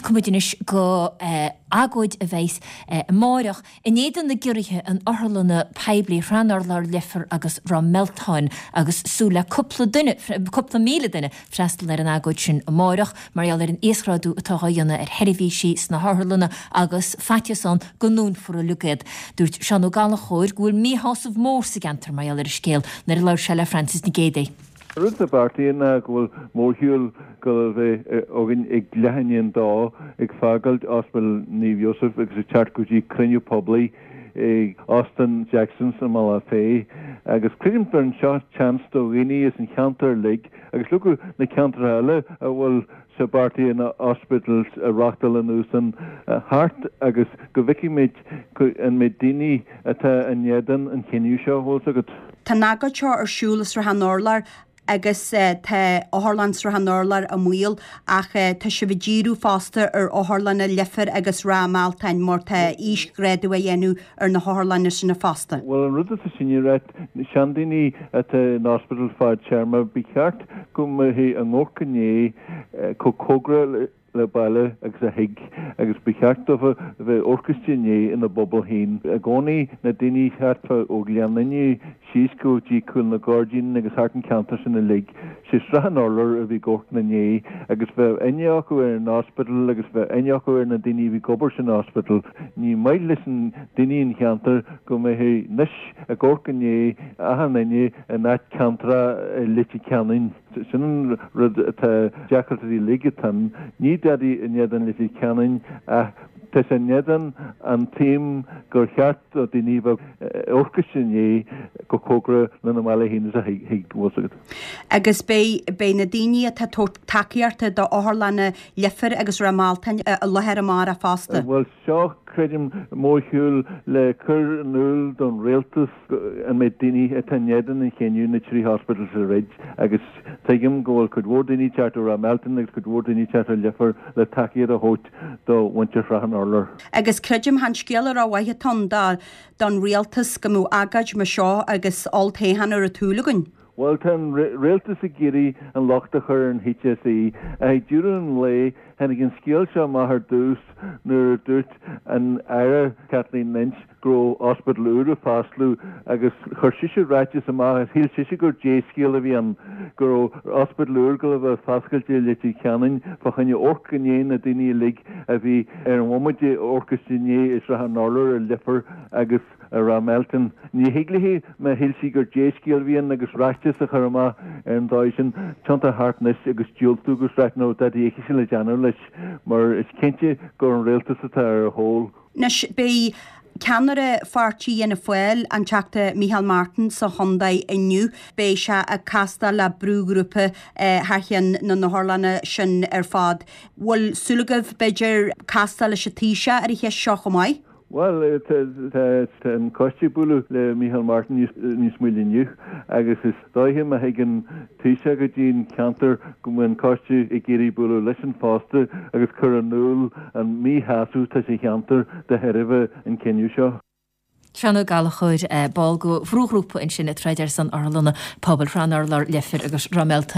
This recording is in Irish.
cumúidinis go agóid a bheits máireach in éan na gcuirithe an orthalanna peblií Rannarlar Liffar agus Rameltáin agus súla cúpla míle duine freistal ar an agóid sin máireach marall ar an éasráú atá dhéanana ar heirihísí sna harthalanna agus fatiasan go nún for a lugad. Dúirt seanú gála chóir gúil míhásamh mór sa gantar marall ar scéal nar leir se le Francis na Gédé. Rud na bartaíon gohfuil mórthúil go bheith ógan ag lehaíonn dá ag fagailt ospal Níomh Iosaf agus teart go dtí cruinniú poblí ag Austin Jackson sa mala fé agus cruinnim ar an seo chance do ghaoine is an cheantar lig agus lugu na cheantar eile a bhfuil sa bartaíon hospitals a rachtal an úsan hart agus go bhiciimiid an méid daoine atá an neadan an chinniú seo bhil agad. Tá nágad seo ar siúlas Rannarlar agus tá Ótharlans Rannarlar a muil ach tá si bhdíú fásta ar Ótharlanna Liffar agus Rameltáin mór tá ísgréadú a dhéanú ar na Ótharlanna sinna fásta. Well, an rud a sinne réit seandaoine at an hospital fáid searma bí cheart go hí an ngórcané cógra le baile agus a hiig agus becheart of bheith orchestinné in a bobbal hain. A gcónaí na daoine cheartfa ó gleannaine síoscó dí cúil na Guardian agus hartan cantas in a lig. Sis Rannarlar a bhí gortnané agus bheith aineacu ar an hospital agus bheith aineacu ar na daoine bhí gobar sin hospital. Ní maid lisan daoine in cheantar go hé nis a gortnané ahannaine a nat cantra liti canin. Sin rud atá deacailtaí ligatan ní daddy in yedan liti canin Tys yn yedan an tîm gur cheart o daoine orchestinné go cógra na mala hínas a hiig wasagad. Agus bé na daoine tá takeíarta do Ótharlanna Liffar agus Rameltáin a lethir mar a fásta. Well, seo credim mórthúil le cur núil don réaltas an méid daoine atá neadan in chéniú na trí hospitals a réid agus taigim gohfuil chud bhór daoine teart ó Rameltáin agus chud bhór daoine teart ó Liffar le takeíar a hót do bhainte Rannarlar. Agus credim han scéalar a bhaithe ton don réaltas go mú agad me seo agus altéhan ar a túlagan. Well, ten réaltas a géirí an lochta chur an HSE a dúran le hennig an scéal seo maithar dús nuair dúirt an aire Kathleen Lynch gro hospital úr a fáslú agus chur siise ráite sa maithar híl siise gur dé scéal a bhí an gro hospital úr go bh fáscailte letí ceannain fachanne orcané na daoine lig a bhí ar an bhmuide orchestinné is Rannarlar a Liffar agus a Rameltáin. Ní higlihí me hilsí gur dé scéal bhíon agus ráite sa churma ar an dáisin tanta hartnis agus dúiltú gus ráit nó dat éici sin le deanú leis mar is cinnte gur an réaltas atá ar a hól. Nes bé Ceanara fartí in a foiil an teachta Michael Martin sa Hyundai inniu bé se a casta le brúgrúpa haithin na Ótharlanna sin ar fad. Bhfuil súlagah beidir casta leis a tíise ar i heis seo go maiid? Well, an costi bulu le Michael Martin nís muiliniu agus is dáithim a higan tíise go dtín cantar go an costi I géirí bulu leis an fásta agus chur an núil an mí hasú tá sé cheantar de heiribh an ceniu seo. Seanú gála chuir ball go bhrúgrúpa in sinna treidir san Orthalanna pobl Rannarlar Liffar agus Rameltáin.